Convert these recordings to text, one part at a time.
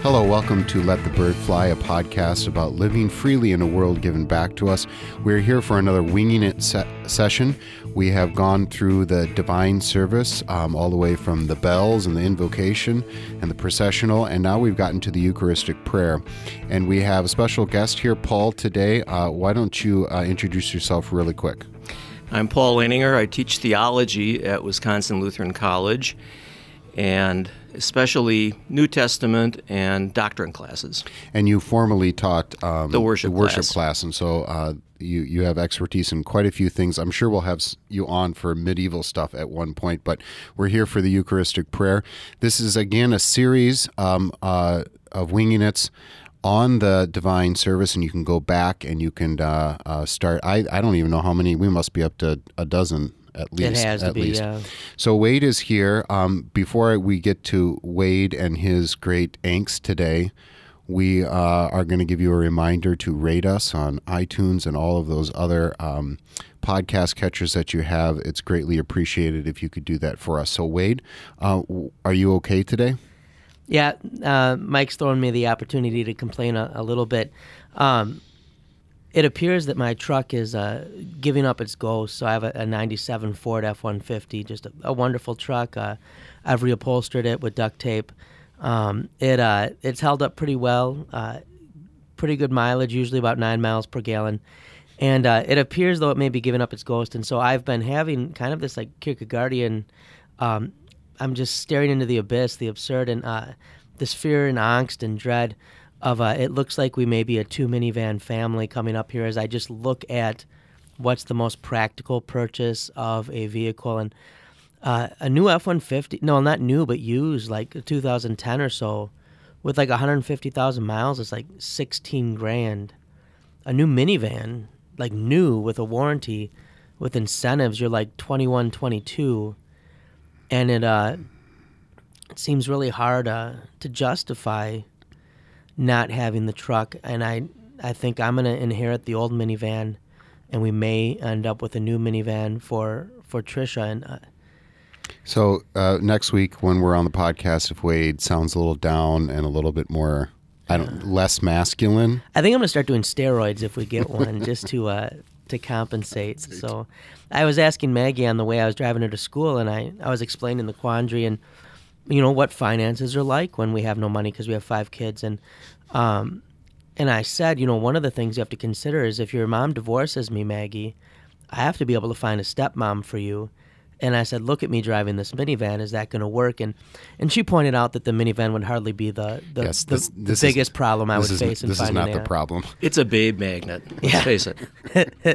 Hello, welcome to Let the Bird Fly, a podcast about living freely in a world given back to us. We're here for another Winging It session. We have gone through the divine service, all the way from the bells and the invocation and the processional, and now we've gotten to the Eucharistic prayer. And we have a special guest here, Paul, today. Why don't you introduce yourself really quick? I'm Paul Leininger. I teach theology at Wisconsin Lutheran College, and especially New Testament and doctrine classes. And you formerly taught the worship class, and so you have expertise in quite a few things. I'm sure we'll have you on for medieval stuff at one point, but we're here for the Eucharistic prayer. This is, again, a series of Winging It's on the divine service, and you can go back and you can start. I don't even know how many. We must be up to a dozen at least. It has to be, yeah. So Wade is here. Before we get to Wade and his great angst today, we are going to give you a reminder to rate us on iTunes and all of those other podcast catchers that you have. It's greatly appreciated if you could do that for us. So Wade, are you okay today? Yeah, Mike's thrown me the opportunity to complain a little bit. It appears that my truck is giving up its ghost. So I have a 97 Ford F-150, just a wonderful truck. I've reupholstered it with duct tape. It's held up pretty well, pretty good mileage, usually about 9 miles per gallon. And it appears though it may be giving up its ghost. And so I've been having kind of this like Kierkegaardian, I'm just staring into the abyss, the absurd, and this fear and angst and dread of it looks like we may be a 2-minivan family coming up here as I just look at what's the most practical purchase of a vehicle. And a new F-150, no, not new, but used, like 2010 or so, with like 150,000 miles, it's like $16,000. A new minivan, like new with a warranty, with incentives, you're like 21, 22. And it seems really hard to justify not having the truck. And I think I'm going to inherit the old minivan, and we may end up with a new minivan for Tricia. And so next week when we're on the podcast, if Wade sounds a little down and a little bit more, less masculine, I think I'm going to start doing steroids if we get one, just to compensate. So I was asking Maggie on the way I was driving her to school, and I was explaining the quandary and, you know, what finances are like when we have no money because we have 5 kids. And I said, you know, one of the things you have to consider is if your mom divorces me, Maggie, I have to be able to find a stepmom for you. And I said, look at me driving this minivan. Is that going to work? And she pointed out that the minivan would hardly be the biggest problem I would face in finding This is not the problem. It's a babe magnet. Let's face it.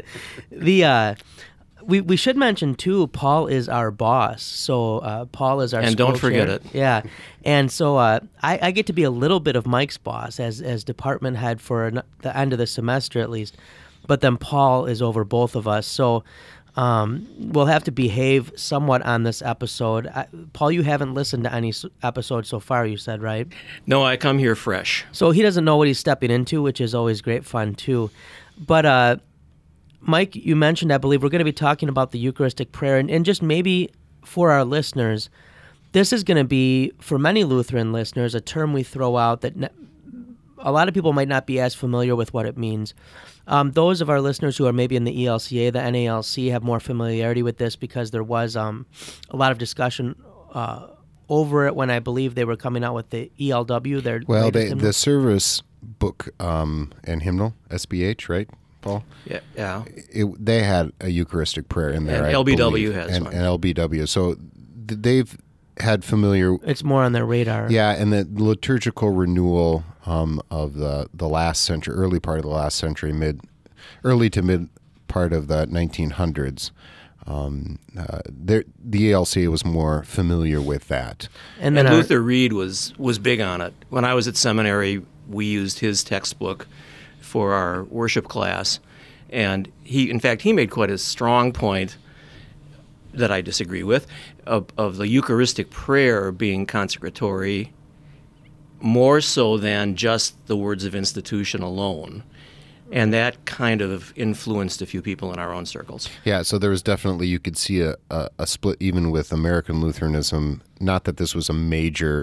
We should mention, too, Paul is our boss. So Paul is our and school don't forget chair. it. Yeah. And so I get to be a little bit of Mike's boss as department head for the end of the semester at least. But then Paul is over both of us. So we'll have to behave somewhat on this episode. Paul, you haven't listened to any episode so far, you said, right? No, I come here fresh. So he doesn't know what he's stepping into, which is always great fun, too. But Mike, you mentioned, I believe, we're going to be talking about the Eucharistic prayer. And just maybe for our listeners, this is going to be, for many Lutheran listeners, a term we throw out that a lot of people might not be as familiar with what it means. Those of our listeners who are maybe in the ELCA, the NALC, have more familiarity with this because there was a lot of discussion over it when I believe they were coming out with the ELW. The service book and hymnal, SBH, right, Paul? Yeah. They had a Eucharistic prayer in there. And LBW has one. And LBW. So they've had familiar. It's more on their radar. Yeah, and the liturgical renewal of the last century, early part of the last century, early to mid part of the 1900s. The ELCA was more familiar with that. And Luther Reed was big on it. When I was at seminary, we used his textbook for our worship class, and he made quite a strong point that I disagree with, of the Eucharistic prayer being consecratory more so than just the words of institution alone. And that kind of influenced a few people in our own circles. Yeah, so there was definitely, you could see a split even with American Lutheranism. Not that this was a major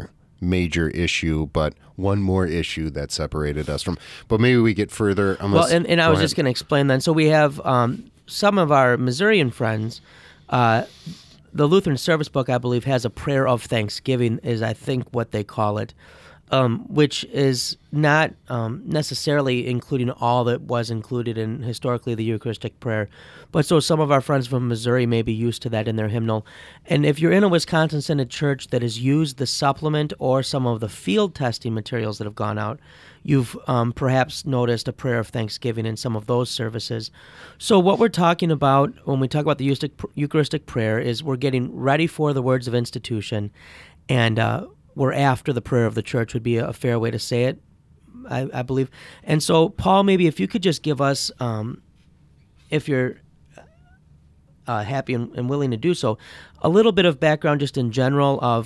major issue, but one more issue that separated us from. But maybe we get further. Well, and I was just going to explain then. So we have some of our Missourian friends. The Lutheran Service Book, I believe, has a prayer of thanksgiving, is I think what they call it, which is not necessarily including all that was included in historically the Eucharistic prayer. But so some of our friends from Missouri may be used to that in their hymnal. And if you're in a Wisconsin Synod church that has used the supplement or some of the field testing materials that have gone out, you've perhaps noticed a prayer of thanksgiving in some of those services. So what we're talking about when we talk about the Eucharistic prayer is we're getting ready for the words of institution, and we're after the prayer of the church would be a fair way to say it, I believe. And so, Paul, maybe if you could just give us, if you're happy and willing to do so, a little bit of background just in general of,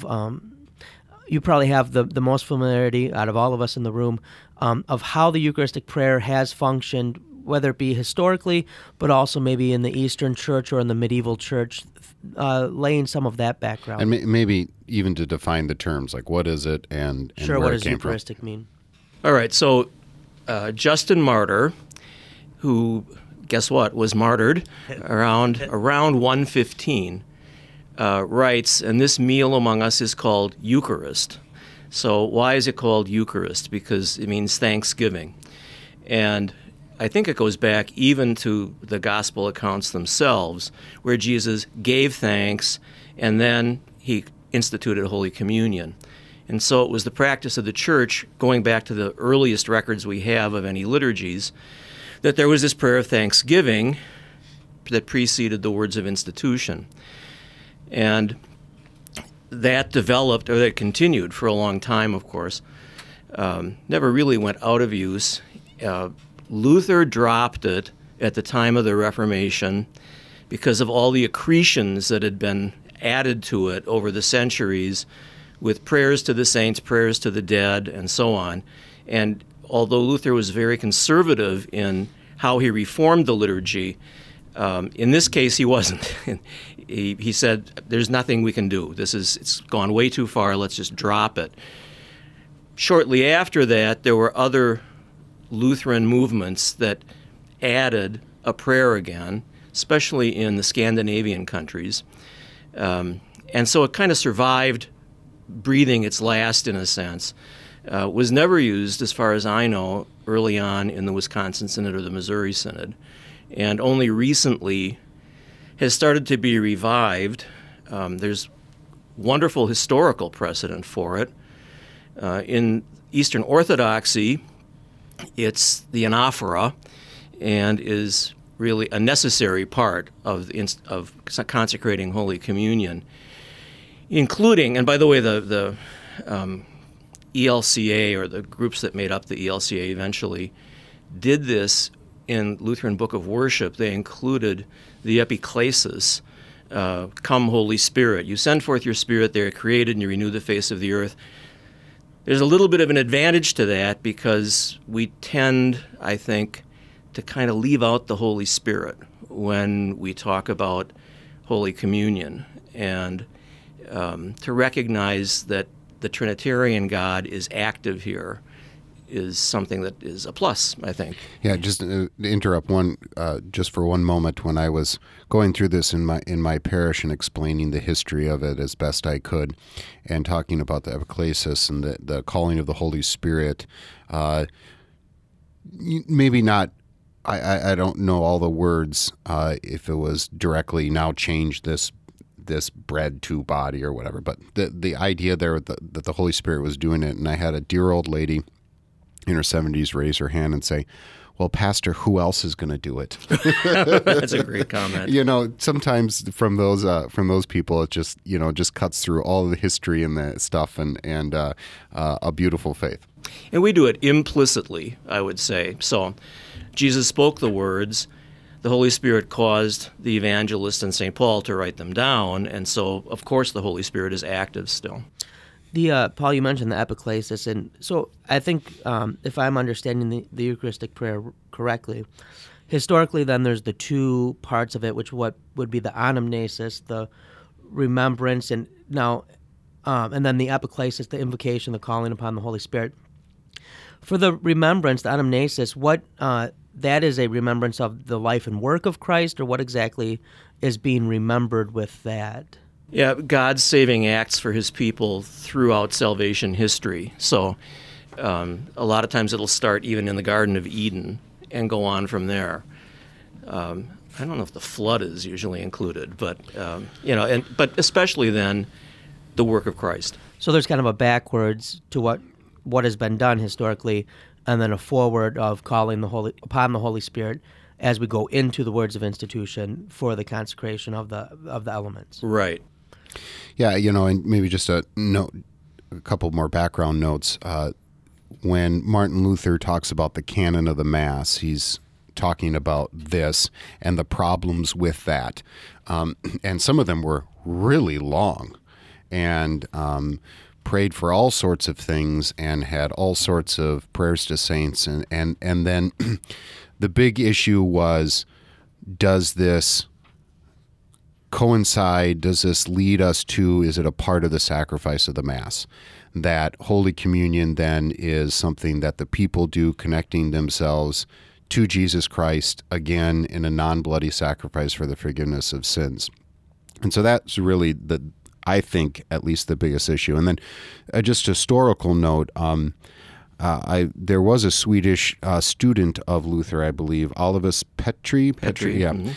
you probably have the most familiarity out of all of us in the room of how the Eucharistic prayer has functioned, whether it be historically, but also maybe in the Eastern Church or in the medieval church, laying some of that background. And maybe even to define the terms, like what is it and sure, where what it does came Eucharistic from. mean? All right, so Justin Martyr, who, guess what, was martyred around 115, writes, and this meal among us is called Eucharist. So why is it called Eucharist? Because it means thanksgiving. And I think it goes back even to the gospel accounts themselves, where Jesus gave thanks and then he instituted Holy Communion. And so it was the practice of the church, going back to the earliest records we have of any liturgies, that there was this prayer of thanksgiving that preceded the words of institution. And that developed, or that continued for a long time, of course, never really went out of use. Luther dropped it at the time of the Reformation because of all the accretions that had been added to it over the centuries with prayers to the saints, prayers to the dead, and so on. And although Luther was very conservative in how he reformed the liturgy, in this case he wasn't. He said, there's nothing we can do. It's gone way too far, let's just drop it. Shortly after that, there were other Lutheran movements that added a prayer again, especially in the Scandinavian countries. And so it kind of survived breathing its last, in a sense. Was never used, as far as I know, early on in the Wisconsin Synod or the Missouri Synod, and only recently has started to be revived. There's wonderful historical precedent for it. In Eastern Orthodoxy, it's the anaphora and is really a necessary part of consecrating Holy Communion, including, and by the way, the ELCA, or the groups that made up the ELCA eventually, did this in Lutheran Book of Worship. They included the epiclesis, come Holy Spirit. You send forth your Spirit, they are created, and you renew the face of the earth. There's a little bit of an advantage to that because we tend, I think, to kind of leave out the Holy Spirit when we talk about Holy Communion, and to recognize that the Trinitarian God is active here is something that is a plus, I think. Yeah, just to interrupt just for one moment. When I was going through this in my parish and explaining the history of it as best I could, and talking about the epiclesis and the calling of the Holy Spirit, maybe not. I don't know all the words. If it was directly now change this bread to body or whatever, but the idea there that the Holy Spirit was doing it, and I had a dear old lady in her 70s raise her hand and say, well, Pastor, who else is going to do it? That's a great comment. Sometimes from those people, it just cuts through all the history and the stuff and a beautiful faith. And we do it implicitly, I would say. So Jesus spoke the words. The Holy Spirit caused the evangelist and St. Paul to write them down, and so, of course, the Holy Spirit is active still. Paul, you mentioned the epiclesis, and so I think if I'm understanding the Eucharistic prayer correctly, historically then there's the two parts of it, which would be the anamnesis, the remembrance, and now and then the epiclesis, the invocation, the calling upon the Holy Spirit. For the remembrance, the anamnesis, what that is a remembrance of the life and work of Christ, or what exactly is being remembered with that? Yeah, God's saving acts for his people throughout salvation history. So a lot of times it'll start even in the Garden of Eden and go on from there. I don't know if the flood is usually included, but but especially then the work of Christ. So there's kind of a backwards to what has been done historically, and then a forward of calling upon the Holy Spirit as we go into the words of institution for the consecration of the elements. Right. Yeah, and maybe just a couple more background notes. When Martin Luther talks about the canon of the Mass, he's talking about this and the problems with that. And some of them were really long and prayed for all sorts of things and had all sorts of prayers to saints. And then the big issue was, does this coincide? Does this lead us to, is it a part of the sacrifice of the Mass? That Holy Communion then is something that the people do, connecting themselves to Jesus Christ, again, in a non-bloody sacrifice for the forgiveness of sins. And so that's really, I think, at least the biggest issue. And then just a historical note, there was a Swedish student of Luther, I believe, Olaus Petri, yeah, Mm-hmm.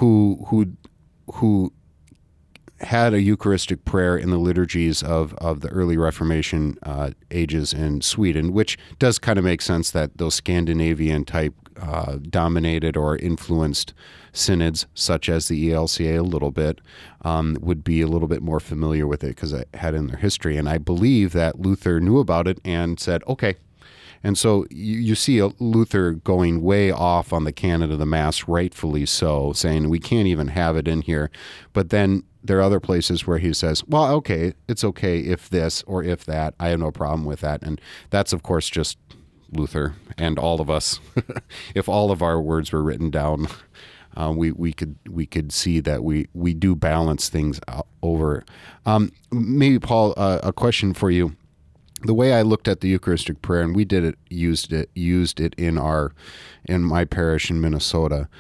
who had a Eucharistic prayer in the liturgies of the early Reformation ages in Sweden, which does kind of make sense that those Scandinavian type dominated or influenced synods, such as the ELCA a little bit, would be a little bit more familiar with it because it had in their history. And I believe that Luther knew about it and said, okay. And so you see Luther going way off on the canon of the Mass, rightfully so, saying we can't even have it in here. But then there are other places where he says, well, okay, it's okay if this or if that. I have no problem with that. And that's, of course, just Luther and all of us. If all of our words were written down, we could see that we do balance things over. Maybe, Paul, a question for you. The way I looked at the Eucharistic prayer, and we used it in my parish in Minnesota,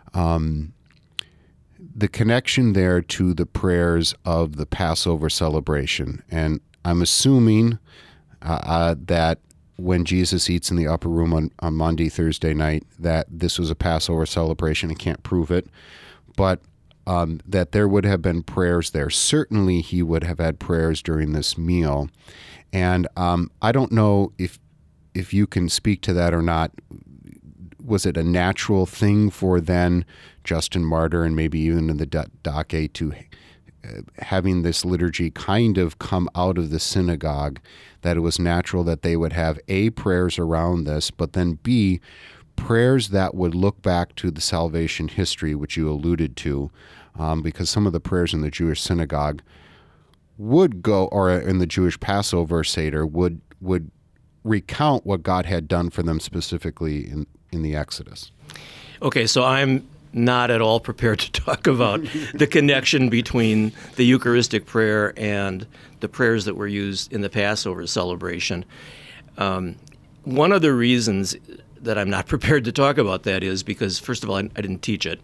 the connection there to the prayers of the Passover celebration. And I'm assuming that when Jesus eats in the upper room on Maundy Thursday night, that this was a Passover celebration. I can't prove it, but that there would have been prayers there. Certainly he would have had prayers during this meal. And I don't know if you can speak to that or not. Was it a natural thing for then Justin Martyr and maybe even in the Dake to having this liturgy kind of come out of the synagogue, that it was natural that they would have A, prayers around this, but then B, prayers that would look back to the salvation history, which you alluded to, because some of the prayers in the Jewish synagogue would go, or in the Jewish Passover Seder, would recount what God had done for them specifically in the Exodus. Okay, so I'm not at all prepared to talk about the connection between the Eucharistic prayer and the prayers that were used in the Passover celebration. One of the reasons that I'm not prepared to talk about that is because, first of all, I didn't teach it.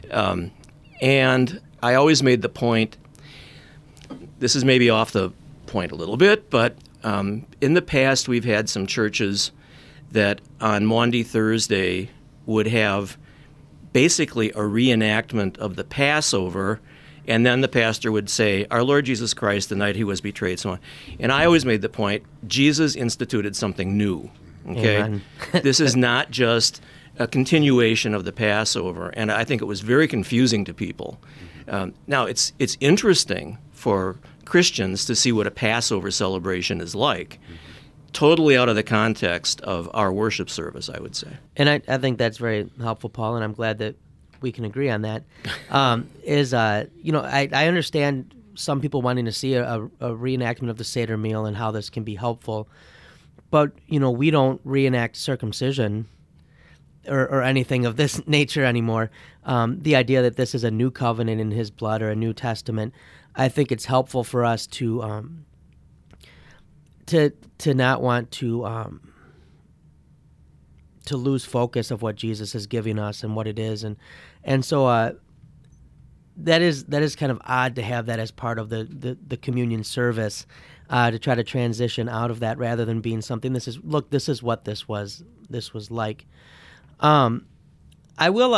And I always made the point, this is maybe off the point a little bit, but in the past we've had some churches that on Maundy Thursday would have basically a reenactment of the Passover, and then the pastor would say, "Our Lord Jesus Christ, the night he was betrayed," so on. And I always made the point, Jesus instituted something new. Okay, this is not just a continuation of the Passover, and I think it was very confusing to people. Now, it's interesting for Christians to see what a Passover celebration is like. Totally out of the context of our worship service, I would say. And I think that's very helpful, Paul, and I'm glad that we can agree on that. I understand some people wanting to see a reenactment of the Seder meal and how this can be helpful, but, we don't reenact circumcision or anything of this nature anymore. The idea that this is a new covenant in his blood or a new testament, I think it's helpful for us to to not want to lose focus of what Jesus is giving us and what it is, and so that is kind of odd to have that as part of the communion service, to try to transition out of that rather than being something. This is what this was like. I will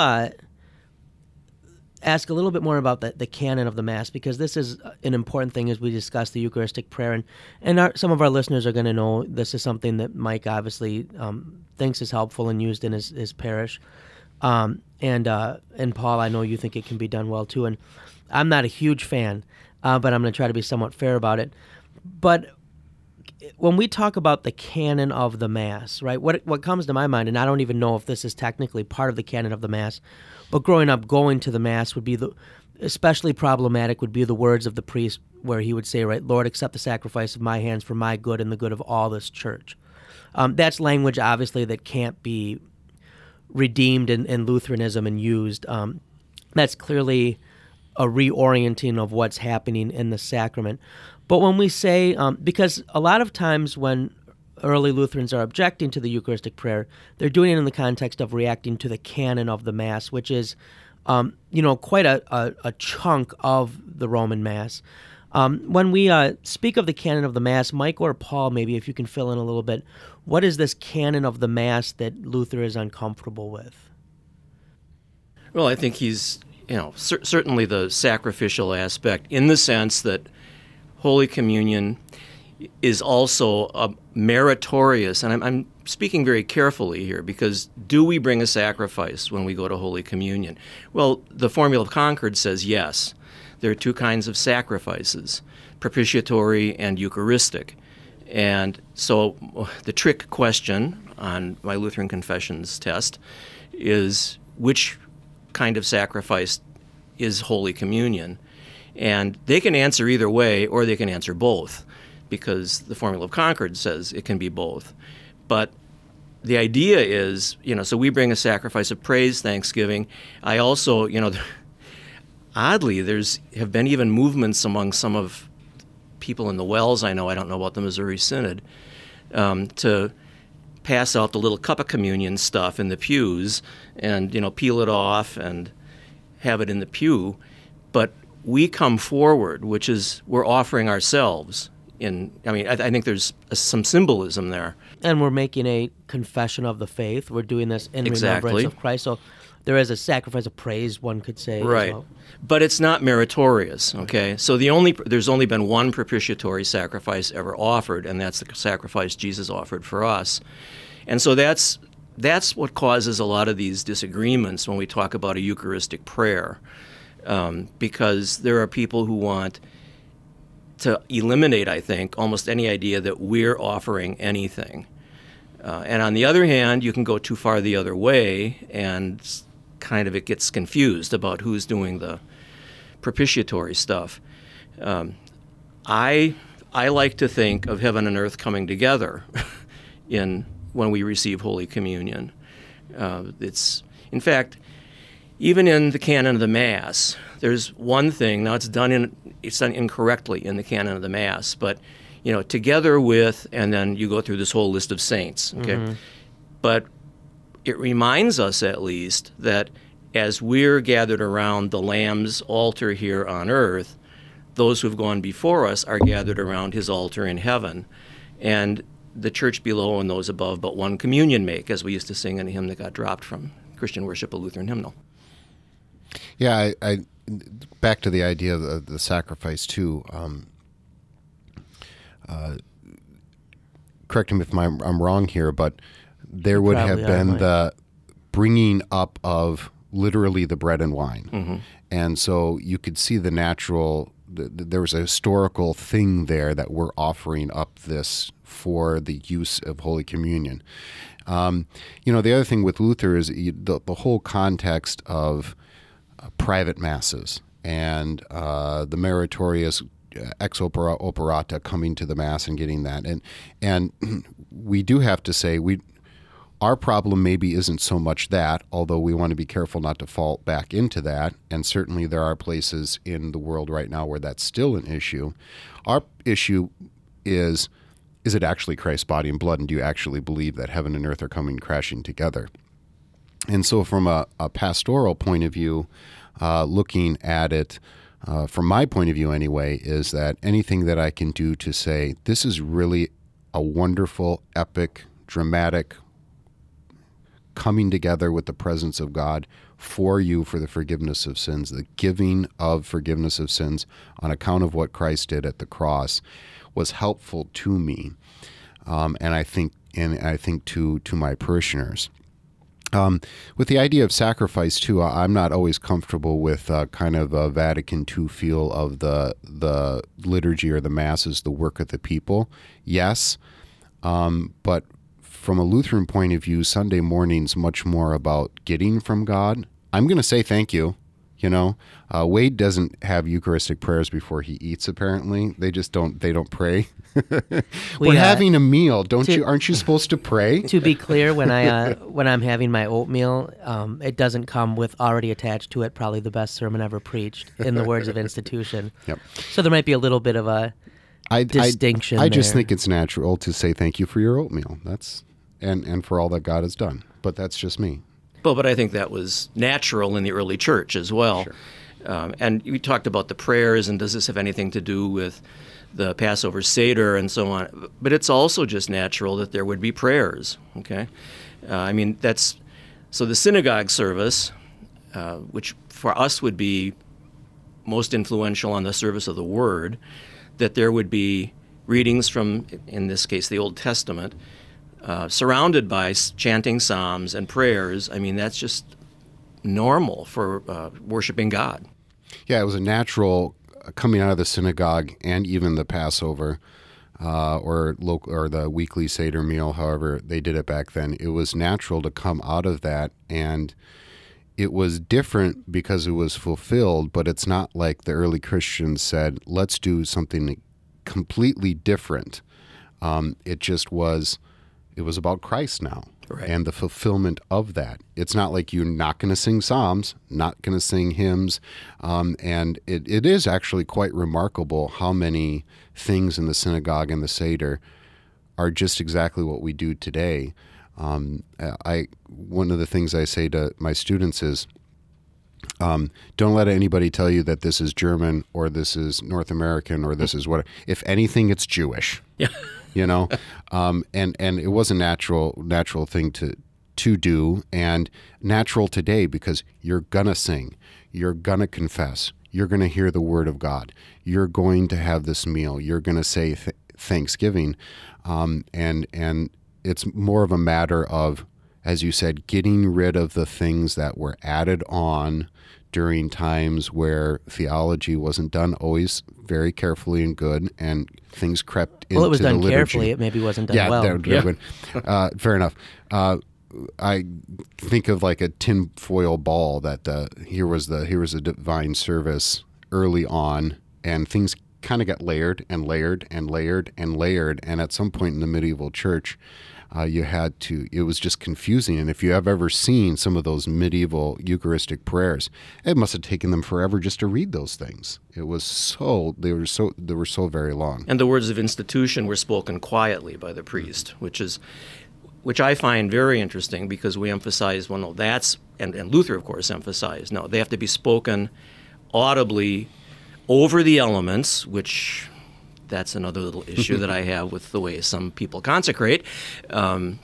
ask a little bit more about the canon of the Mass, because this is an important thing as we discuss the Eucharistic prayer, and some of our listeners are going to know this is something that Mike obviously thinks is helpful and used in his parish, and Paul, I know you think it can be done well too, and I'm not a huge fan, but I'm going to try to be somewhat fair about it. But when we talk about the canon of the Mass, right, what comes to my mind, and I don't even know if this is technically part of the canon of the Mass, but growing up going to the Mass would be especially problematic would be the words of the priest where he would say, right, Lord, accept the sacrifice of my hands for my good and the good of all this church. That's language, obviously, that can't be redeemed in Lutheranism and used. That's clearly a reorienting of what's happening in the sacrament. But when we say, because a lot of times when early Lutherans are objecting to the Eucharistic prayer, they're doing it in the context of reacting to the canon of the Mass, which is, quite a chunk of the Roman Mass. When we speak of the canon of the Mass, Mike or Paul, maybe if you can fill in a little bit, what is this canon of the Mass that Luther is uncomfortable with? Well, I think he's, certainly the sacrificial aspect, in the sense that Holy Communion is also meritorious, and I'm speaking very carefully here, because do we bring a sacrifice when we go to Holy Communion? Well, the Formula of Concord says yes. There are two kinds of sacrifices, propitiatory and Eucharistic. And so the trick question on my Lutheran Confessions test is, which kind of sacrifice is Holy Communion? And they can answer either way, or they can answer both, because the Formula of Concord says it can be both. But the idea is, so we bring a sacrifice of praise, thanksgiving. I also, oddly, have been even movements among some of people in the Wells, I don't know about the Missouri Synod, to pass out the little cup of communion stuff in the pews and, peel it off and have it in the pew. But we come forward, which is we're offering ourselves. I think there's some symbolism there. And we're making a confession of the faith. We're doing this in Exactly. remembrance of Christ. So there is a sacrifice of praise, one could say. Right. As well. But it's not meritorious, okay? So there's only been one propitiatory sacrifice ever offered, and that's the sacrifice Jesus offered for us. And so that's what causes a lot of these disagreements when we talk about a Eucharistic prayer, because there are people who want to eliminate, I think, almost any idea that we're offering anything. And on the other hand, you can go too far the other way, and kind of it gets confused about who's doing the propitiatory stuff. I like to think of heaven and earth coming together when we receive Holy Communion. It's, in fact, even in the canon of the Mass, there's one thing. Now it's done incorrectly in the canon of the Mass, but together with, and then you go through this whole list of saints. Okay, mm-hmm. But it reminds us at least that as we're gathered around the Lamb's altar here on earth, those who've gone before us are gathered around his altar in heaven, and the church below and those above but one communion make, as we used to sing in a hymn that got dropped from Christian Worship, a Lutheran hymnal. Yeah, I back to the idea of the sacrifice too. Correct me if I'm wrong here, but there would have been the bringing up of literally the bread and wine. Mm-hmm. And so you could see the natural, there was a historical thing there that we're offering up this for the use of Holy Communion. The other thing with Luther is the whole context of private masses and the meritorious ex opera operata, coming to the Mass and getting that. And we do have to say, our problem maybe isn't so much that, although we want to be careful not to fall back into that, and certainly there are places in the world right now where that's still an issue. Our issue is is it actually Christ's body and blood? And do you actually believe that heaven and earth are coming crashing together? And so from a pastoral point of view, looking at it, from my point of view anyway, is that anything that I can do to say, this is really a wonderful, epic, dramatic coming together with the presence of God for you for the forgiveness of sins, the giving of forgiveness of sins on account of what Christ did at the cross, was helpful to me, and I think to my parishioners. With the idea of sacrifice too, I'm not always comfortable with kind of a Vatican II feel of the liturgy or the Mass as the work of the people. Yes, but from a Lutheran point of view, Sunday morning's much more about getting from God. I'm going to say thank you. Wade doesn't have Eucharistic prayers before he eats. Apparently, they don't pray. We're having a meal, aren't you supposed to pray? To be clear, when I'm having my oatmeal, it doesn't come with already attached to it probably the best sermon ever preached, in the words of institution. Yep. So there might be a little bit of a distinction. I just think it's natural to say thank you for your oatmeal. And for all that God has done. But that's just me. Well, but I think that was natural in the early church as well. Sure. And we talked about the prayers, and does this have anything to do with the Passover Seder and so on? But it's also just natural that there would be prayers, okay? So the synagogue service, which for us would be most influential on the service of the Word, that there would be readings from, in this case, the Old Testament, surrounded by chanting psalms and prayers. That's just normal for worshiping God. Yeah, it was a natural coming out of the synagogue and even the Passover or the weekly Seder meal, however they did it back then. It was natural to come out of that, and it was different because it was fulfilled, but it's not like the early Christians said, let's do something completely different. It was about Christ now, right, and the fulfillment of that. It's not like you're not going to sing psalms, not going to sing hymns, and it is actually quite remarkable how many things in the synagogue and the Seder are just exactly what we do today. One of the things I say to my students is, don't let anybody tell you that this is German or this is North American or this is what. If anything, it's Jewish. Yeah. And it was a natural thing to do, and natural today because you're gonna sing, you're gonna confess, you're gonna hear the word of God, you're going to have this meal, you're gonna say Thanksgiving, and it's more of a matter of, as you said, getting rid of the things that were added on during times where theology wasn't done always very carefully and good, and things crept into the liturgy. Well, it was done carefully. It maybe wasn't done well. Fair enough. I think of like a tinfoil ball that here was a divine service early on, and things kind of got layered and layered and layered and layered, and at some point in the medieval church, it was just confusing. And if you have ever seen some of those medieval Eucharistic prayers, it must have taken them forever just to read those things. They were so very long. And the words of institution were spoken quietly by the priest, which I find very interesting, because we emphasize, and Luther, of course, emphasized, no, they have to be spoken audibly over the elements, which that's another little issue that I have with the way some people consecrate. And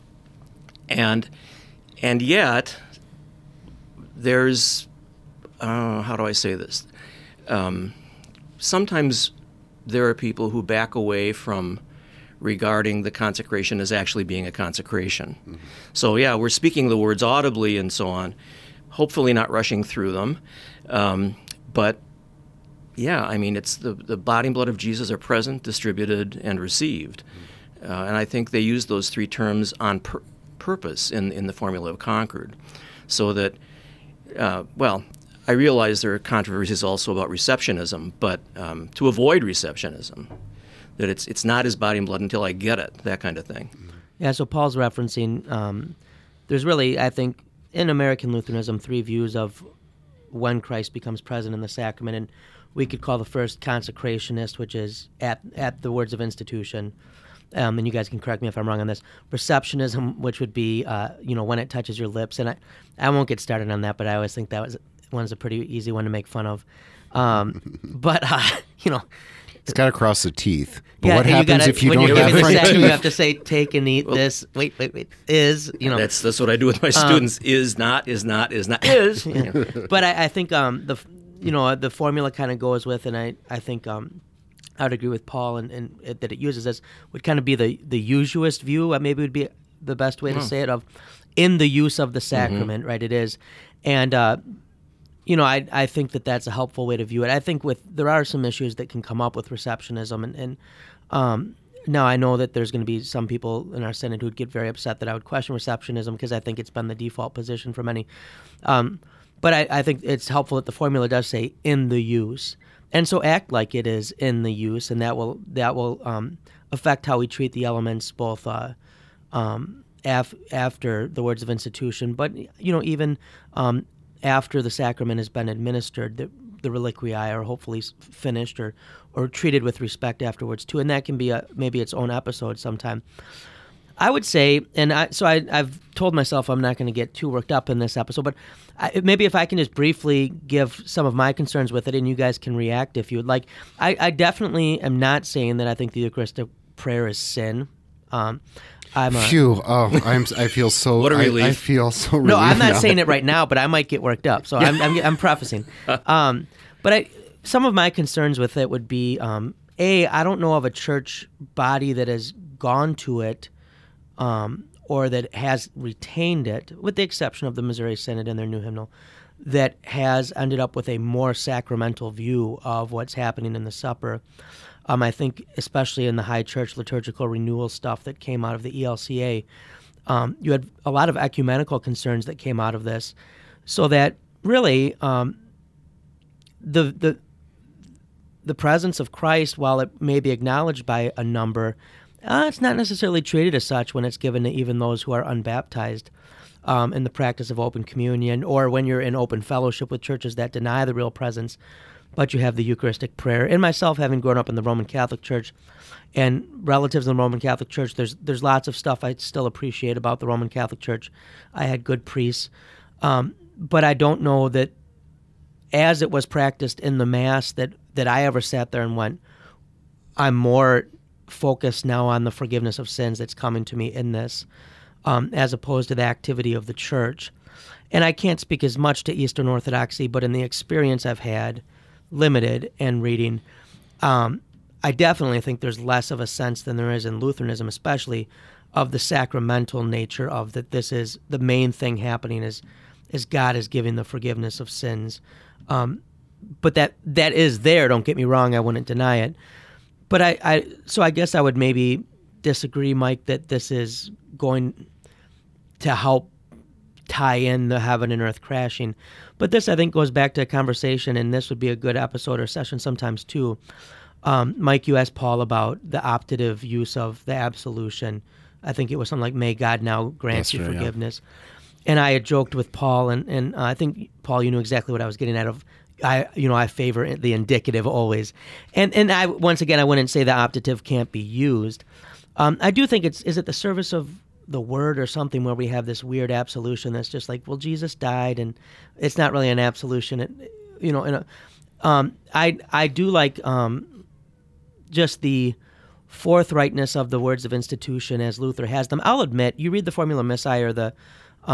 yet, there's, how do I say this? Sometimes there are people who back away from regarding the consecration as actually being a consecration. Mm-hmm. So yeah, we're speaking the words audibly and so on, hopefully not rushing through them. But yeah, it's the body and blood of Jesus are present, distributed, and received. And I think they use those three terms on purpose in the Formula of Concord. So that, I realize there are controversies also about receptionism, but to avoid receptionism, that it's not his body and blood until I get it, that kind of thing. Yeah, so Paul's referencing, there's really, I think, in American Lutheranism, three views of when Christ becomes present in the sacrament, and we could call the first consecrationist, which is at the words of institution. and you guys can correct me if I'm wrong on this, receptionism, which would be, when it touches your lips. And I won't get started on that, but I always think that one's a pretty easy one to make fun of. It's got to cross the teeth. But yeah, what happens if you don't have front teeth? You have to say, take and eat this. Wait. Is, That's what I do with my students. Is not, is not, is not, is. Yeah. But I think the formula kind of goes with, and I think I would agree with Paul and that it uses this, would kind of be the usuest view, maybe would be the best way to say it, of in the use of the sacrament, right? It is. And, I think that's a helpful way to view it. I think there are some issues that can come up with receptionism, and now I know that there's going to be some people in our Synod who'd get very upset that I would question receptionism, because I think it's been the default position for many. But I think it's helpful that the formula does say in the use, and so act like it is in the use, and that will affect how we treat the elements, both after the words of institution, but even after the sacrament has been administered, the reliquii are hopefully finished or treated with respect afterwards too, and that can be maybe its own episode sometime. I would say, and I've told myself I'm not going to get too worked up in this episode, but maybe if I can just briefly give some of my concerns with it, and you guys can react if you would like. I definitely am not saying that I think the Eucharistic prayer is sin. Phew! I feel so. What a relief! I feel so relieved. No, I'm not now. saying it right now, but I might get worked up. So I'm prefacing. But some of my concerns with it would be, I don't know of a church body that has gone to it, or that has retained it, with the exception of the Missouri Synod and their new hymnal, that has ended up with a more sacramental view of what's happening in the supper. I think especially in the high church liturgical renewal stuff that came out of the ELCA, you had a lot of ecumenical concerns that came out of this, so that really the presence of Christ, while it may be acknowledged by a number, it's not necessarily treated as such when it's given to even those who are unbaptized in the practice of open communion, or when you're in open fellowship with churches that deny the real presence, but you have the Eucharistic prayer. And myself, having grown up in the Roman Catholic Church, and relatives in the Roman Catholic Church, there's lots of stuff I still appreciate about the Roman Catholic Church. I had good priests, but I don't know that as it was practiced in the Mass that I ever sat there and went, I'm more focused now on the forgiveness of sins that's coming to me in this, as opposed to the activity of the Church. And I can't speak as much to Eastern Orthodoxy, but in the experience I've had, limited, and reading, I definitely think there's less of a sense than there is in Lutheranism, especially, of the sacramental nature of that. This is the main thing happening is God is giving the forgiveness of sins. But that is there. Don't get me wrong. I wouldn't deny it. But so I guess I would maybe disagree, Mike, that this is going to help tie in the heaven and earth crashing. But this, I think, goes back to a conversation, and this would be a good episode or session sometimes too. Mike, you asked Paul about the optative use of the absolution. I think it was something like, may God now grant you forgiveness. Yeah. And I had joked with Paul, and I think, Paul, you knew exactly what I was getting at of, I favor the indicative always. And I, once again, I wouldn't say the optative can't be used. I do think is it the service of the word or something where we have this weird absolution that's just like, well, Jesus died, and it's not really an absolution. I do like just the forthrightness of the words of institution as Luther has them. I'll admit, you read the Formula Missae or the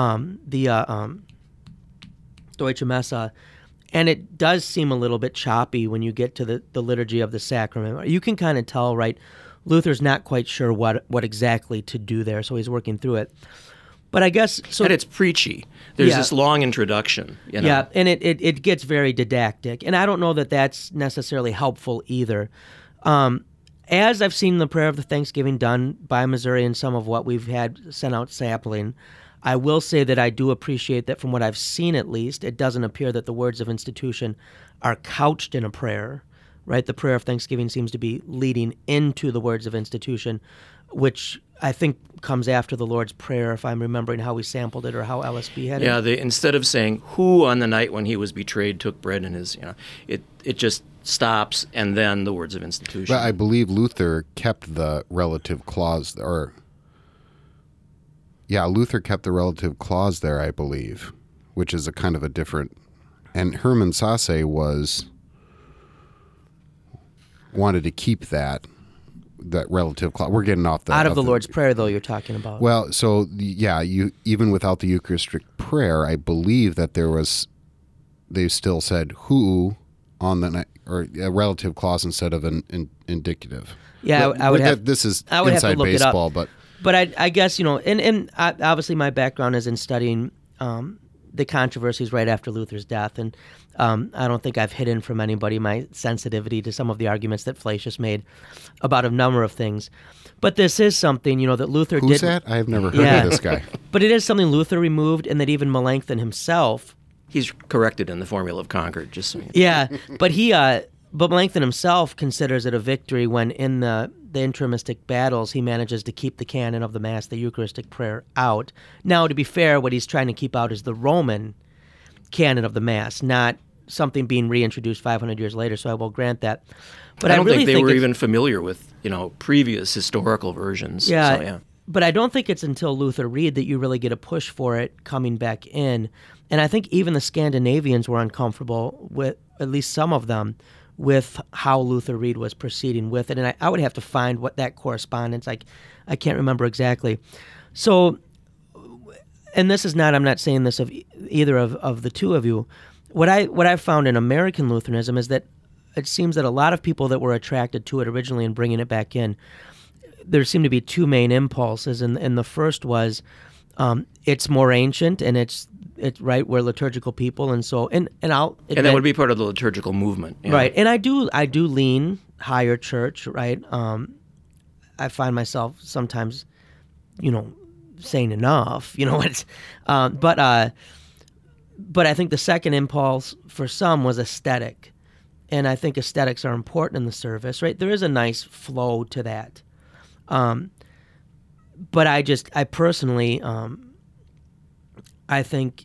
Deutsche Messe, and it does seem a little bit choppy when you get to the liturgy of the sacrament. You can kind of tell, right, Luther's not quite sure what exactly to do there, so he's working through it. But I guess so. And it's preachy. There's this long introduction. Yeah, and it gets very didactic, and I don't know that that's necessarily helpful either. As I've seen the prayer of the Thanksgiving done by Missouri and some of what we've had sent out sampling, I will say that I do appreciate that from what I've seen at least, it doesn't appear that the words of institution are couched in a prayer. right? The prayer of thanksgiving seems to be leading into the words of institution, which I think comes after the Lord's Prayer, if I'm remembering how we sampled it or how LSB had it. Yeah, instead of saying, who on the night when he was betrayed took bread in his, it just stops, and then the words of institution. But I believe Luther kept the relative clause, Luther kept the relative clause there, I believe, which is a kind of a different, and Hermann Sasse wanted to keep that relative clause. We're getting off out of the Lord's Prayer, though, you're talking about. Well, so you even without the Eucharistic prayer, I believe that they still said who on the night, or a relative clause instead of an indicative. Yeah, I would have. This is I would inside have to look baseball, it up. But I guess, and obviously my background is in studying the controversies right after Luther's death, and I don't think I've hidden from anybody my sensitivity to some of the arguments that Flacius made about a number of things. But this is something, that Luther did. Who's that? I've never heard of this guy. But it is something Luther removed, and that even Melanchthon himself. He's corrected in the Formula of Concord, just so you know. Yeah, but Melanchthon himself considers it a victory when in the intrimistic battles he manages to keep the canon of the Mass, the Eucharistic prayer, out. Now, to be fair, what he's trying to keep out is the Roman canon of the Mass, not something being reintroduced 500 years later, so I will grant that. But I don't really think they were even familiar with, previous historical versions. Yeah, so, yeah. But I don't think it's until Luther Reed that you really get a push for it coming back in. And I think even the Scandinavians were uncomfortable with, at least some of them, with how Luther Reed was proceeding with it. And I would have to find what that correspondence, I can't remember exactly. So, and this is not, I'm not saying this of either of the two of you. What I've found in American Lutheranism is that it seems that a lot of people that were attracted to it originally and bringing it back in, there seem to be two main impulses. And the first was it's more ancient, and it's right, we're liturgical people, and so and I'll admit, and that would be part of the liturgical movement, right? And I do lean higher church, right? I find myself sometimes, saying enough, it's, but I think the second impulse for some was aesthetic, and I think aesthetics are important in the service, right? There is a nice flow to that, but I personally. I think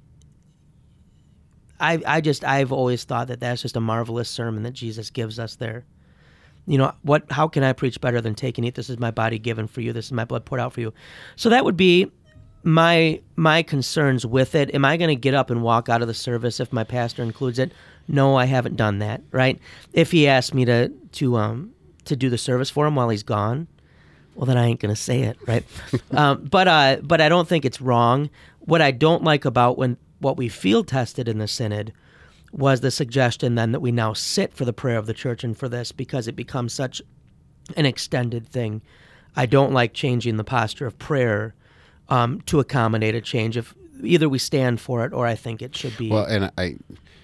I've always thought that that's just a marvelous sermon that Jesus gives us there. How can I preach better than take and eat? This is my body given for you. This is my blood poured out for you. So that would be my concerns with it. Am I going to get up and walk out of the service if my pastor includes it? No, I haven't done that, right? If he asked me to do the service for him while he's gone, well, then I ain't going to say it, right? But I don't think it's wrong. What I don't like about what we field tested in the synod was the suggestion then that we now sit for the prayer of the church and for this, because it becomes such an extended thing. I don't like changing the posture of prayer to accommodate a change. If either we stand for it or I think it should be. Well, and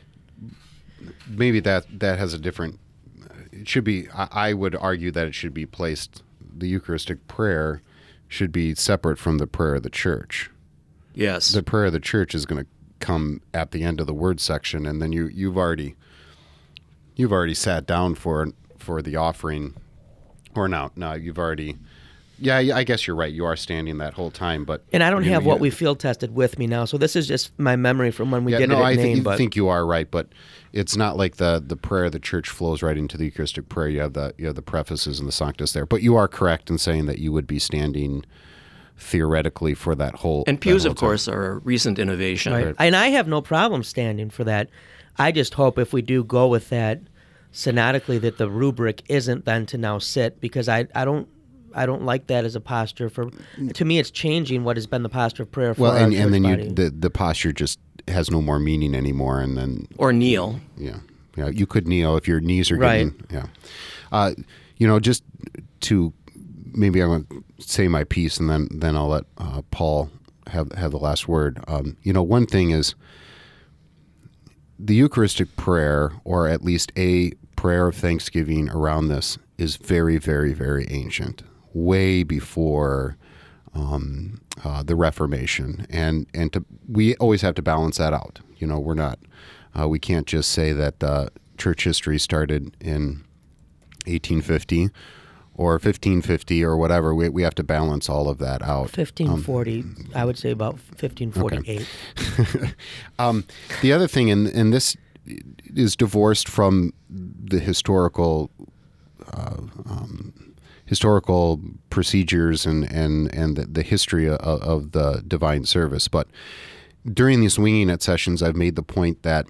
maybe that has a different. It should be. I would argue that it should be placed. The Eucharistic prayer should be separate from the prayer of the church. Yes. The prayer of the church is going to come at the end of the word section, and then you've already sat down for the offering, or no, you've already. Yeah, I guess you're right. You are standing that whole time, but and I don't have what we field tested with me now, so this is just my memory from when we did it at Nain. I think you are right, but it's not like the prayer of the church flows right into the Eucharistic prayer. You have the prefaces and the Sanctus there, but you are correct in saying that you would be standing theoretically for that whole. And pews, of course, are a recent innovation. Right. And I have no problem standing for that. I just hope if we do go with that synodically that the rubric isn't then to now sit, because I don't like that as a posture for. To me, it's changing what has been the posture of prayer for our church and then body. The posture just has no more meaning anymore, and then or kneel. Yeah, you could kneel if your knees are right. getting. Yeah, just to maybe I'm going to say my piece, and then I'll let Paul have the last word. One thing is the Eucharistic prayer, or at least a prayer of thanksgiving around this, is very, very, very ancient, way before the Reformation, and we always have to balance that out. We're not, we can't just say that church history started in 1850 or 1550 or whatever. We have to balance all of that out. 1540, I would say about 1548. Okay. The other thing, and this is divorced from the historical procedures and the history of the divine service. But during these Winging It sessions, I've made the point that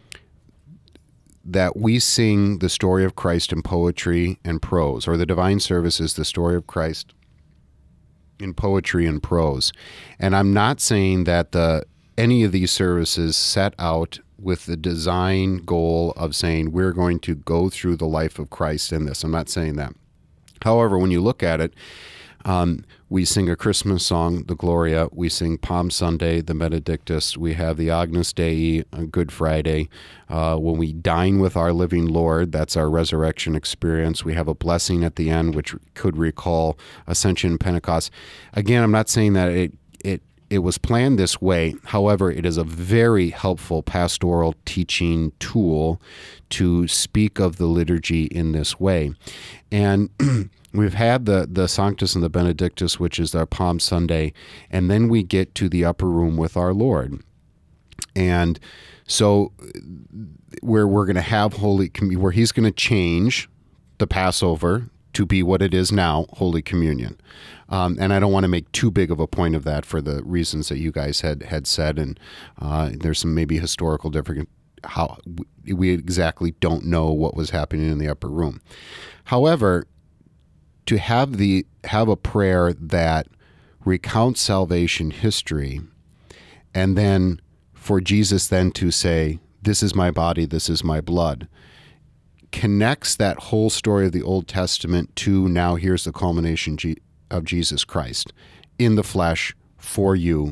we sing the story of Christ in poetry and prose, or the divine service is the story of Christ in poetry and prose. And I'm not saying that any of these services set out with the design goal of saying we're going to go through the life of Christ in this. I'm not saying that. However, when you look at it, we sing a Christmas song, the Gloria. We sing Palm Sunday, the Benedictus. We have the Agnus Dei on Good Friday. When we dine with our living Lord, that's our resurrection experience. We have a blessing at the end, which could recall Ascension and Pentecost. Again, I'm not saying that it was planned this way. However, it is a very helpful pastoral teaching tool to speak of the liturgy in this way. And we've had the Sanctus and the Benedictus, which is our Palm Sunday, and then we get to the upper room with our Lord. And so where we're going to have where he's going to change the Passover to be what it is now, Holy Communion. And I don't want to make too big of a point of that for the reasons that you guys had said, and there's some maybe historical difference, how we exactly don't know what was happening in the upper room. However, to have a prayer that recounts salvation history, and then for Jesus then to say, "This is my body, this is my blood," connects that whole story of the Old Testament to now here's the culmination of Jesus Christ in the flesh for you.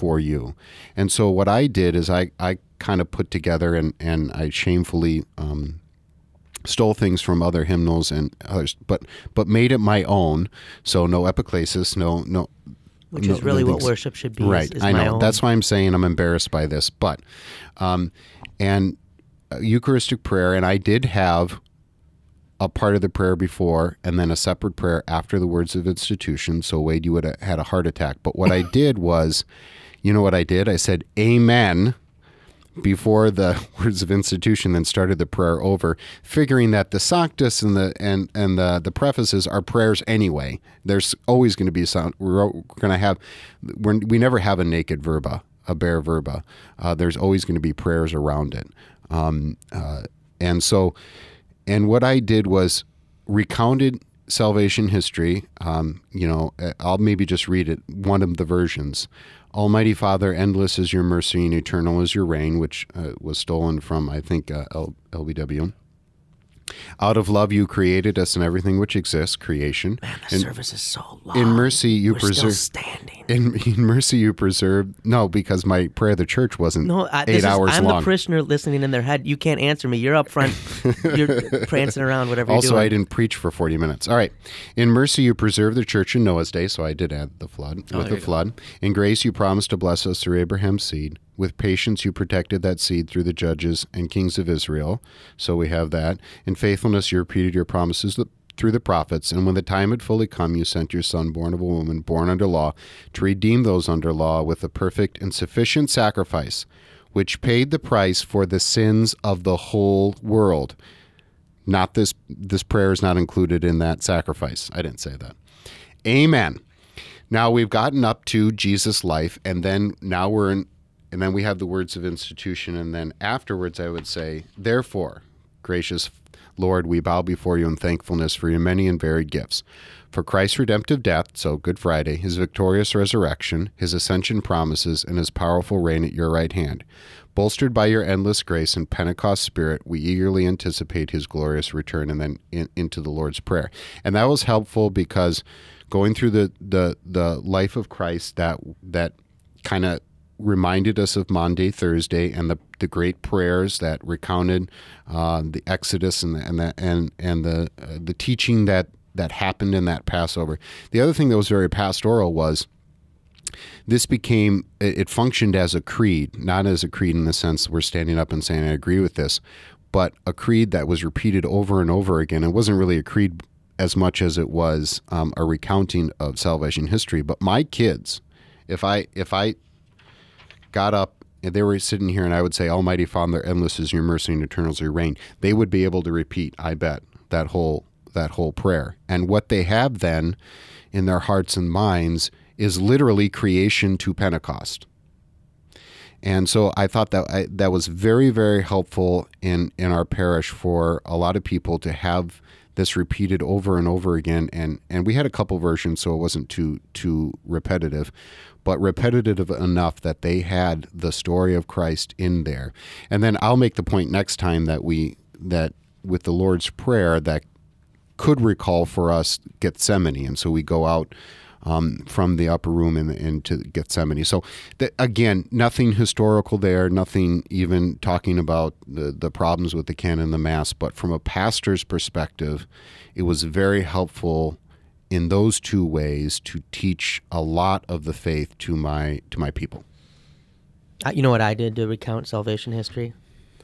And so what I did is I kind of put together and I shamefully stole things from other hymnals and others, but made it my own. So no epiclesis, no. Which is really what worship should be. Right, is I know. my own. That's why I'm saying I'm embarrassed by this. But, and Eucharistic prayer, and I did have a part of the prayer before and then a separate prayer after the words of institution. So Wade, you would have had a heart attack. But what I did was, you know what I did? I said, "Amen," before the words of institution, then started the prayer over, figuring that the Sanctus and the prefaces are prayers anyway. There's always going to be sound. We never have a naked verba, a bare verba. There's always going to be prayers around it. And what I did was recounted salvation history. I'll maybe just read it, one of the versions. Almighty Father, endless is your mercy and eternal is your reign, which was stolen from, I think, LBW. Out of love you created us and everything which exists, creation. Man, the service is so long. In mercy you We're preserve. still standing. In mercy you preserve. No, because my prayer of the church wasn't 8 hours I'm long. the parishioner listening in their head. You can't answer me. You're up front. You're prancing around, whatever you're doing. Also, I didn't preach for 40 minutes. All right. In mercy you preserve the church in Noah's day, so I did add the flood. With the flood. In grace you promised to bless us through Abraham's seed. With patience you protected that seed through the judges and kings of Israel. So we have that. In faithfulness you repeated your promises through the prophets. And when the time had fully come, you sent your Son, born of a woman, born under law, to redeem those under law with a perfect and sufficient sacrifice, which paid the price for the sins of the whole world. Not this prayer is not included in that sacrifice. I didn't say that. Amen. Now we've gotten up to Jesus' life, and then now and then we have the words of institution, and then afterwards I would say, therefore, gracious Lord, we bow before you in thankfulness for your many and varied gifts. For Christ's redemptive death, so Good Friday, his victorious resurrection, his ascension promises, and his powerful reign at your right hand. Bolstered by your endless grace and Pentecost spirit, we eagerly anticipate his glorious return, and then into the Lord's Prayer. And that was helpful because going through the life of Christ, that kind of reminded us of Maundy Thursday and the great prayers that recounted the Exodus and the teaching that happened in that Passover. The other thing that was very pastoral was this it functioned as a creed, not as a creed in the sense we're standing up and saying I agree with this, but a creed that was repeated over and over again. It wasn't really a creed as much as it was a recounting of salvation history. But my kids, if I got up and they were sitting here and I would say, Almighty Father, endless is your mercy and eternal is your reign, they would be able to repeat, I bet, that whole prayer. And what they have then in their hearts and minds is literally creation to Pentecost. And so I thought that that was very, very helpful in our parish for a lot of people to have this repeated over and over again. And we had a couple versions, so it wasn't too repetitive, but repetitive enough that they had the story of Christ in there. And then I'll make the point next time that with the Lord's Prayer that could recall for us Gethsemane. And so we go out from the upper room into Gethsemane. So again, nothing historical there, nothing even talking about the problems with the canon and the Mass, but from a pastor's perspective, it was very helpful in those two ways to teach a lot of the faith to my people. You know what I did to recount salvation history?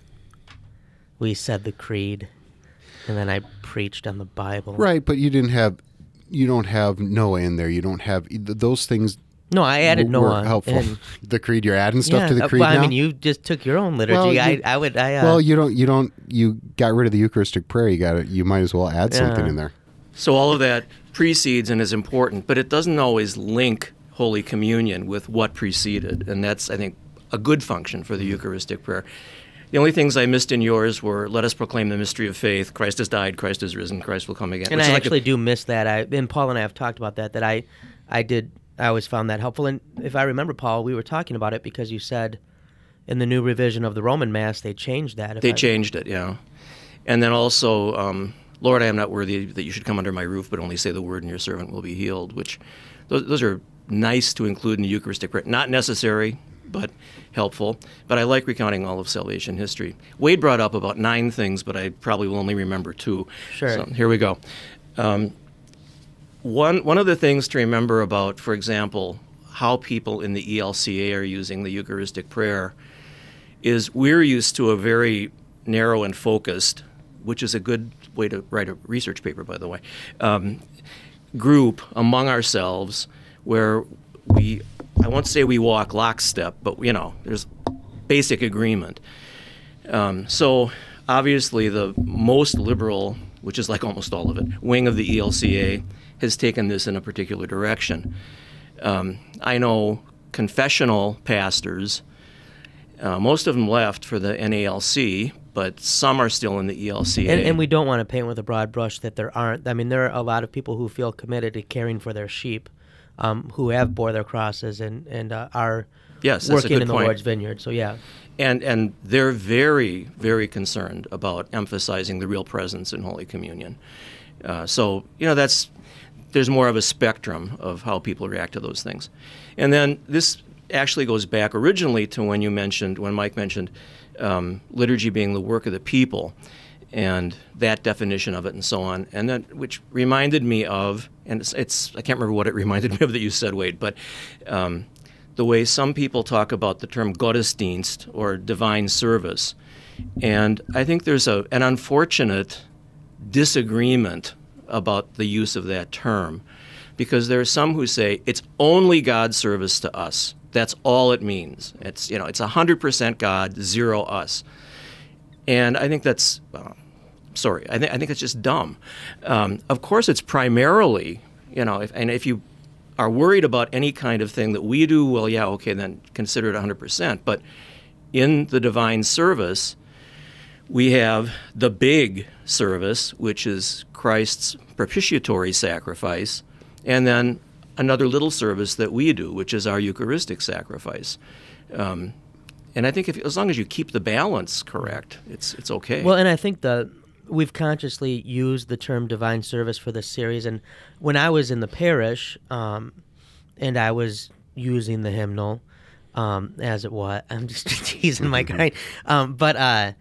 We said the creed, and then I preached on the Bible. Right, but you don't have Noah in there. You don't have those things. No, I added Noah. Helpful. The creed, you're adding stuff to the creed well, now? I mean, you just took your own liturgy. Well, you got rid of the Eucharistic prayer. You might as well add something in there. So all of that precedes and is important, but it doesn't always link Holy Communion with what preceded, and that's, I think, a good function for the Eucharistic prayer. The only things I missed in yours were, let us proclaim the mystery of faith. Christ has died, Christ is risen, Christ will come again. And I actually do miss that. And Paul and I have talked about that I always found that helpful. And if I remember, Paul, we were talking about it because you said in the new revision of the Roman Mass, they changed that. They changed it, yeah. And then also, Lord, I am not worthy that you should come under my roof, but only say the word and your servant will be healed, which those are nice to include in the Eucharistic prayer. Not necessary, but helpful. But I like recounting all of salvation history. Wade brought up about 9 things, but I probably will only remember 2. Sure. So here we go. One of the things to remember about, for example, how people in the ELCA are using the Eucharistic prayer is we're used to a very narrow and focused, which is a good way to write a research paper, by the way, group among ourselves where I won't say we walk lockstep, but, there's basic agreement. So obviously the most liberal, which is like almost all of it, wing of the ELCA has taken this in a particular direction. I know confessional pastors, most of them left for the NALC, but some are still in the ELCA. And we don't want to paint with a broad brush that there aren't. I mean, there are a lot of people who feel committed to caring for their sheep, who have bore their crosses and are working in the Lord's vineyard. So, yeah. And they're very, very concerned about emphasizing the real presence in Holy Communion. So, there's more of a spectrum of how people react to those things. And then this actually goes back originally to when Mike mentioned liturgy being the work of the people and that definition of it and so on. And then, which reminded me of, and it's I can't remember what it reminded me of that you said, Wade, but the way some people talk about the term Gottesdienst or divine service. And I think there's an unfortunate disagreement about the use of that term, because there are some who say it's only God's service to us. That's all it means. It's 100% God, 0 us. And I think that's I think it's just dumb. Of course, it's primarily, if you are worried about any kind of thing that we do, well, yeah, okay, then consider it 100%. But in the divine service, we have the big service, which is Christ's propitiatory sacrifice, and then another little service that we do, which is our Eucharistic sacrifice. And I think as long as you keep the balance correct, it's okay. Well, and I think we've consciously used the term divine service for this series. And when I was in the parish, and I was using the hymnal, as it was, I'm just teasing my guy, but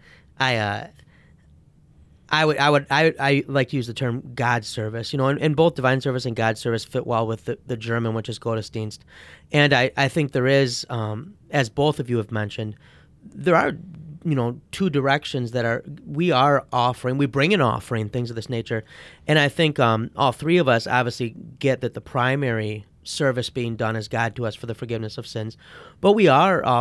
I like to use the term God's service, and both divine service and God's service fit well with the German, which is Gottesdienst. And I think there is, as both of you have mentioned, there are two directions that we are offering. We bring an offering, things of this nature. And I think all three of us obviously get that the primary service being done is God to us for the forgiveness of sins. But we are,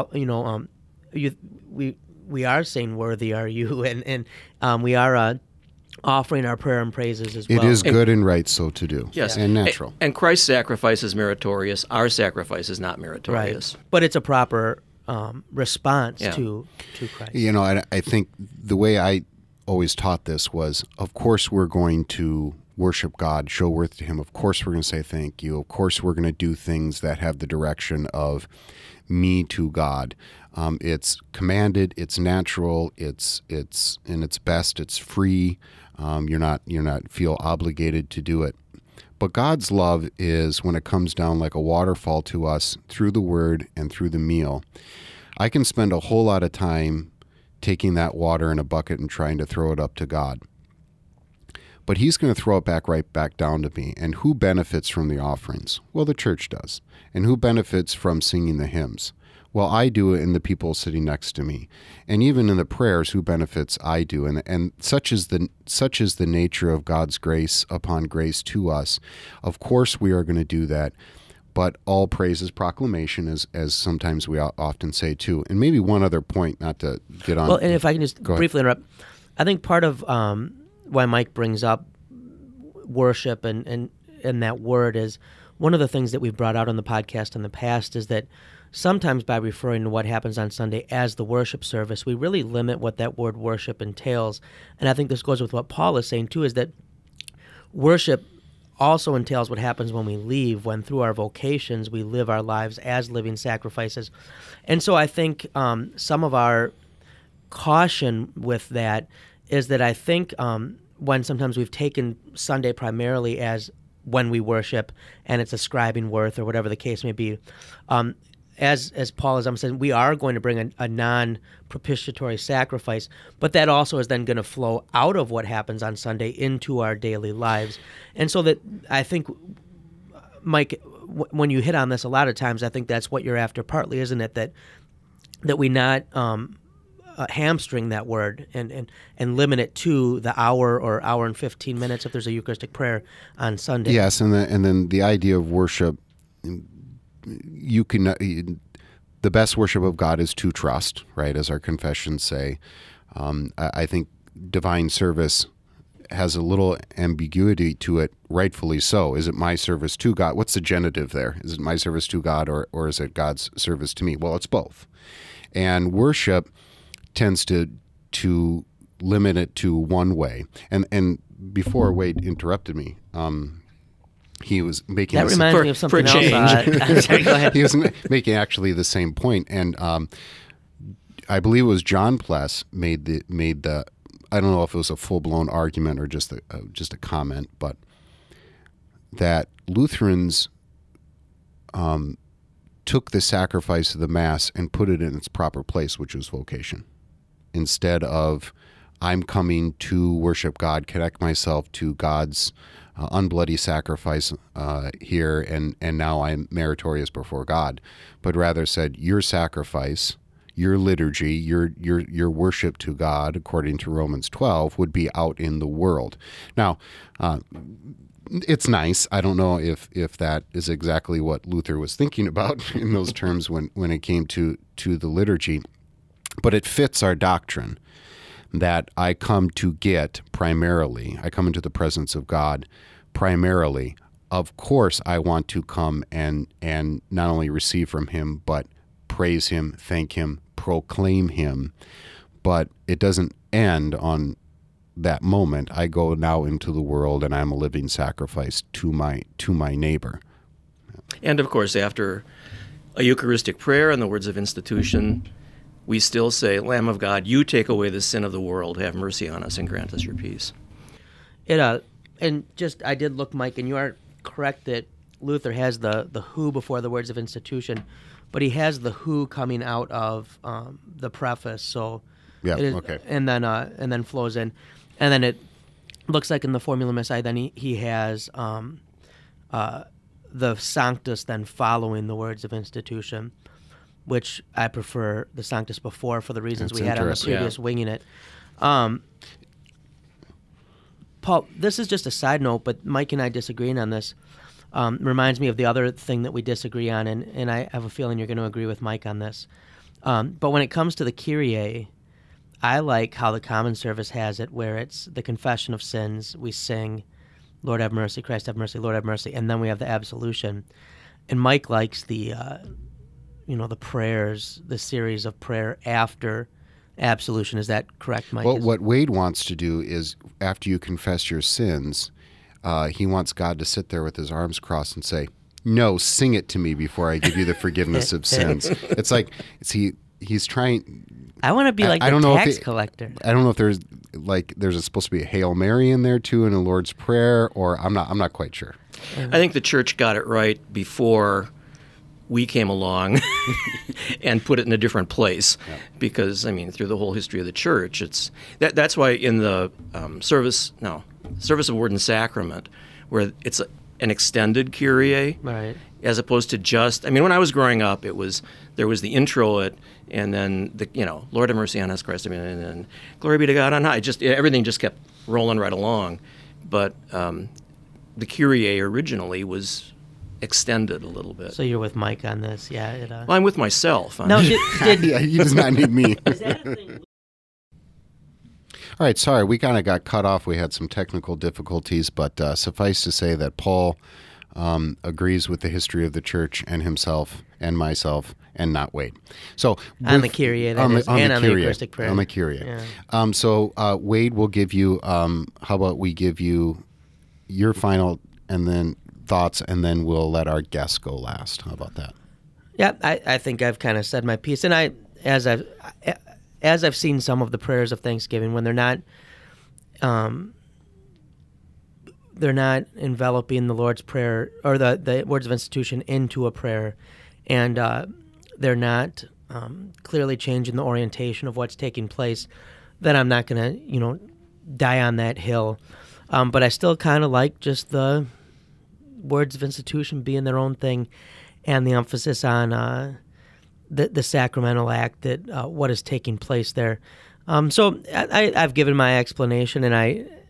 we are saying, "Worthy are you," and we are offering our prayer and praises as well. It is good and right so to do. Yes. And natural. And Christ's sacrifice is meritorious. Our sacrifice is not meritorious. Right. But it's a proper response to Christ. I think the way I always taught this was, of course we're going to worship God, show worth to Him. Of course we're going to say thank you. Of course we're going to do things that have the direction of me to God. It's commanded. It's natural. It's in its best. It's free. You're not feel obligated to do it. But God's love is when it comes down like a waterfall to us through the Word and through the meal. I can spend a whole lot of time taking that water in a bucket and trying to throw it up to God. But He's going to throw it right back down to me. And who benefits from the offerings? Well, the church does. And who benefits from singing the hymns? Well, I do, and the people sitting next to me. And even in the prayers, who benefits? I do. And such is the nature of God's grace upon grace to us. Of course we are going to do that. But all praise is proclamation, as sometimes we often say too. And maybe one other point, not to get on. Well, and if I can just briefly interrupt, I think part of why Mike brings up worship and that word is one of the things that we've brought out on the podcast in the past is that sometimes by referring to what happens on Sunday as the worship service, we really limit what that word worship entails. And I think this goes with what Paul is saying too, is that worship also entails what happens when we leave, when through our vocations we live our lives as living sacrifices. And so I think some of our caution with that is that I think when sometimes we've taken Sunday primarily as when we worship and it's ascribing worth or whatever the case may be, as Paul is saying, we are going to bring a non-propitiatory sacrifice, but that also is then going to flow out of what happens on Sunday into our daily lives. And so that I think, Mike, when you hit on this a lot of times, I think that's what you're after partly, isn't it? That we not hamstring that word and limit it to the hour or hour and 15 minutes if there's a Eucharistic prayer on Sunday. Yes, and then the idea of worship, you can the best worship of God is to trust, right? As our confessions say. I think divine service has a little ambiguity to it, rightfully so. Is it my service to God? What's the genitive there? Is it my service to God or is it God's service to me? Well, it's both. And worship tends to limit it to one way. And before Wade interrupted me, he was making that reminds me of something else. Sorry, go ahead. He was making actually the same point, and I believe it was John Pless made the. I don't know if it was a full blown argument or just a comment, but that Lutherans took the sacrifice of the Mass and put it in its proper place, which was vocation, instead of I'm coming to worship God, connect myself to God's unbloody sacrifice here, and now I'm meritorious before God, but rather said your sacrifice, your liturgy, your worship to God, according to Romans 12, would be out in the world. Now, it's nice. I don't know if that is exactly what Luther was thinking about in those terms when it came to the liturgy, but it fits our doctrine that I come to get primarily. I come into the presence of God primarily. Of course, I want to come and not only receive from Him, but praise Him, thank Him, proclaim Him. But it doesn't end on that moment. I go now into the world and I'm a living sacrifice to my neighbor. And of course, after a Eucharistic prayer and the words of institution, we still say, Lamb of God, you take away the sin of the world, have mercy on us and grant us your peace. And just, I did look, Mike, and you are correct that Luther has the who before the words of institution, but he has the who coming out of the preface. So yeah, okay, and then flows in, and then it looks like in the Formula Missae, then he has the Sanctus then following the words of institution. which I prefer the Sanctus before for the reasons That's we had on the interesting. previous Winging It. Paul, this is just a side note, but Mike and I disagreeing on this reminds me of the other thing that we disagree on, and I have a feeling you're going to agree with Mike on this. But when it comes to the Kyrie, I like how the Common Service has it, where it's the confession of sins. We sing, Lord have mercy, Christ have mercy, Lord have mercy, and then we have the absolution. And Mike likes the, the prayers, the series of prayer after absolution. Is that correct, Mike? Well, what Wade wants to do is, after you confess your sins, he wants God to sit there with his arms crossed and say, "No, sing it to me before I give you the forgiveness of sins." It's like he's trying. I want to be like the tax collector. I don't know if there's supposed to be a Hail Mary in there too in a Lord's Prayer, or I'm not quite sure. I think the church got it right before we came along and put it in a different place, because through the whole history of the church, that's why in the service of Word and Sacrament, where it's an extended Kyrie, right, as opposed to just. When I was growing up, there was the intro, and then the Lord have mercy on us, Christ, and then glory be to God on high. Everything just kept rolling right along, but the Kyrie originally was extended a little bit. So you're with Mike on this, yeah? Well, I'm with myself. No, yeah, he does not need me. Is that a thing? All right, sorry, we kind of got cut off. We had some technical difficulties, but suffice to say that Paul agrees with the history of the church and himself and myself, and not Wade. So on the Kyrie, and on the Eucharistic prayer. On the Kyrie. Yeah. So Wade will give you. How about we give you your final and then thoughts, and then we'll let our guests go last. How about that? Yeah, I think I've kind of said my piece, and as I've seen some of the prayers of Thanksgiving, when they're not enveloping the Lord's Prayer or the words of institution into a prayer, and they're not clearly changing the orientation of what's taking place, then I'm not going to die on that hill. But I still kind of like just the words of institution being their own thing, and the emphasis on the sacramental act, that what is taking place there. So I've given my explanation, and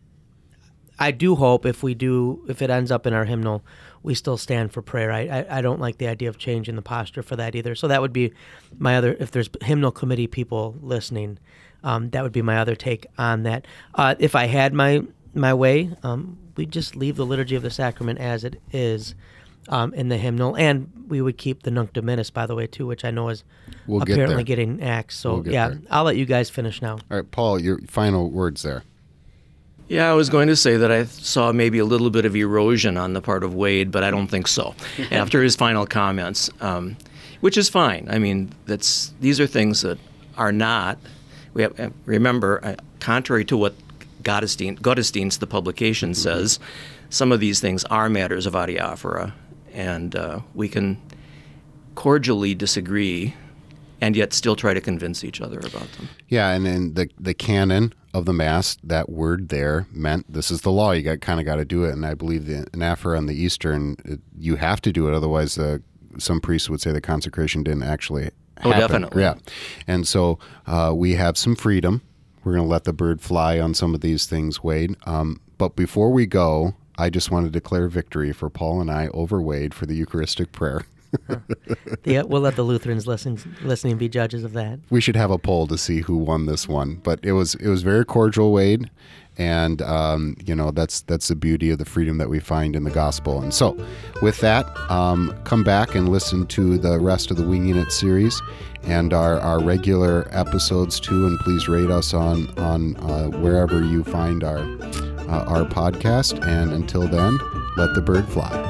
I do hope if it ends up in our hymnal, we still stand for prayer. I don't like the idea of changing the posture for that either. So that would be my other, if there's hymnal committee people listening, that would be my other take on that. If I had my way, we'd just leave the Liturgy of the Sacrament as it is in the hymnal, and we would keep the Nunc Dimittis, by the way, too, which I know is apparently getting axed. So I'll let you guys finish now. All right, Paul, your final words there. Yeah, I was going to say that I saw maybe a little bit of erosion on the part of Wade, but I don't think so after his final comments, which is fine. These are things that are not. Remember, contrary to what Gottesdienst, the publication, says, some of these things are matters of adiaphora, and we can cordially disagree and yet still try to convince each other about them. Yeah, and then the canon of the Mass, that word there meant this is the law. You got to do it, and I believe the anaphora on the Eastern, you have to do it, otherwise some priests would say the consecration didn't actually happen. Oh, definitely. Yeah, and so we have some freedom. We're going to let the bird fly on some of these things, Wade. But before we go, I just want to declare victory for Paul and I over Wade for the Eucharistic prayer. We'll let the Lutherans listening be judges of that. We should have a poll to see who won this one, but it was very cordial, Wade, and that's the beauty of the freedom that we find in the gospel. And so, with that, come back and listen to the rest of the Winging It series and our regular episodes too, and please rate us on wherever you find our podcast. And until then, let the bird fly.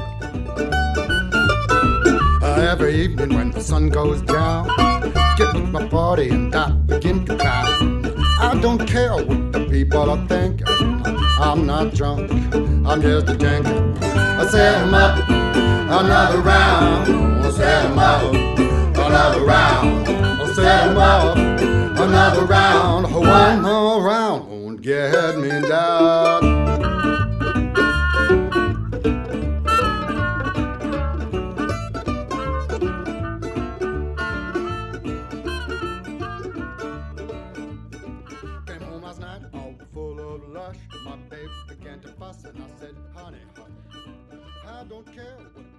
Every evening when the sun goes down, get with my party and I begin to cry. I don't care what the people are thinking. I'm not drunk, I'm just a drinker. I set 'em up, another round. I set 'em up, another round. I set 'em up, another round. One more round won't get me down. they began to fuss, and I said, honey, honey, I don't care what